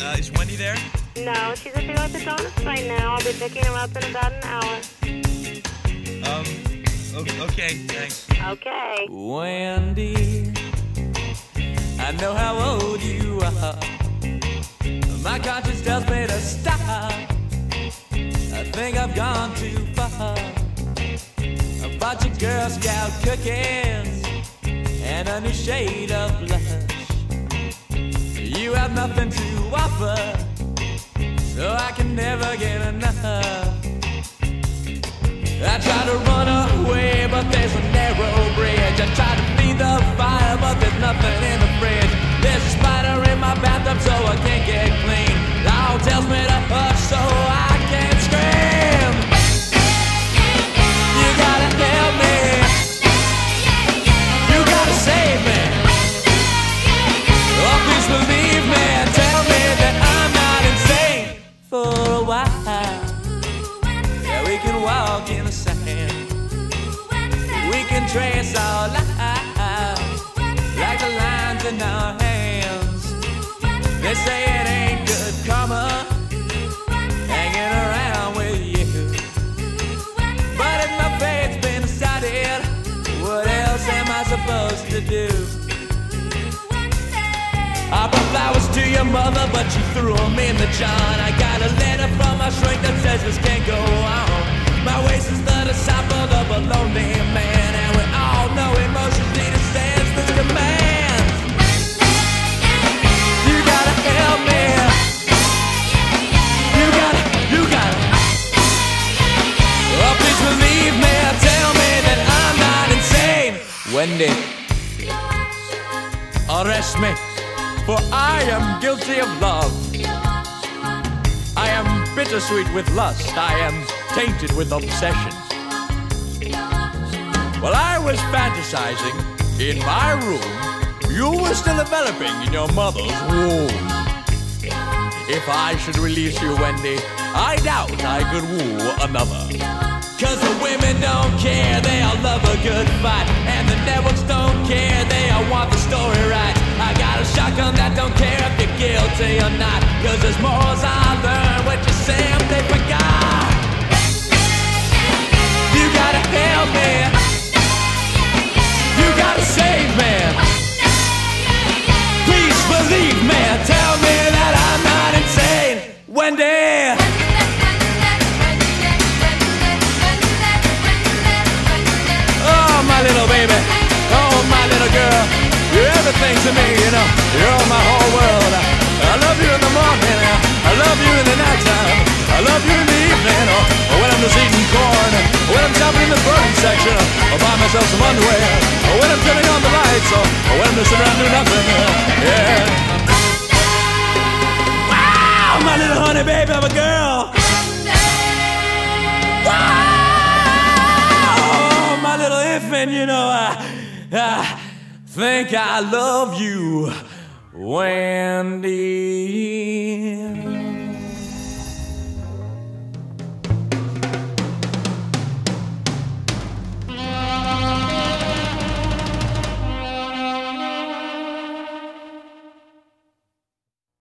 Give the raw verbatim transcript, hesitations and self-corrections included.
Uh, is Wendy there? No, she's at the orthodontist right now. I'll be picking her up in about an hour. Um, o- okay, thanks. Okay. Wendy, I know how old you are. My conscience tells me to stop. I think I've gone too far. I bought you Girl Scout cookies and a new shade of blush. You have nothing to offer, so I can never get enough. I try to run away, but there's a narrow bridge. I try to feed the fire, but there's nothing in the fridge. There's a spider in my bathtub, so I can't get clean. Law tells me to hush, so I can't scream. You gotta help me. You gotta save me. Oh, please believe me and tell me that I'm not insane. For a while, yeah, we can walk in the sand. We can trace our lives like the lines in our hands. They say it ain't good karma hanging around with you, but if my fate's been decided, what else am I supposed to do? I brought flowers to your mother, but she threw them in the John. I got a letter from my shrink that says this can't go on. My waist is the disciple of a lonely man, and we all know emotions need a sense this command. You gotta help me. You gotta, you gotta. Oh, please believe me, tell me that I'm not insane. Wendy, arrest me, for I am guilty of love. I am bittersweet with lust. I am tainted with obsessions. While I was fantasizing in my room, you were still developing in your mother's womb. If I should release you, Wendy, I doubt I could woo another. Cause the women don't care, they all love a good fight. And the networks don't care, they all want the story right. I got a shotgun that don't care if you're guilty or not. Cause there's morals I learned what you say they forgot. You gotta help me. You gotta save me. Please believe me, tell me that I'm not insane. Wendy. Oh, my little baby. Oh, my little girl. You're everything to me, you know. You're my whole world. I love you in the morning. I love you in the nighttime. I love you in the evening. Or, or when I'm just eating corn. Or when I'm shopping in the produce section. Or buy myself some underwear. Or when I'm turning on the lights. Or, or when I'm just sitting around doing nothing. Yeah. Wow, my little honey baby of a girl. Wow, my little infant, you know. I, I think I love you, Wendy.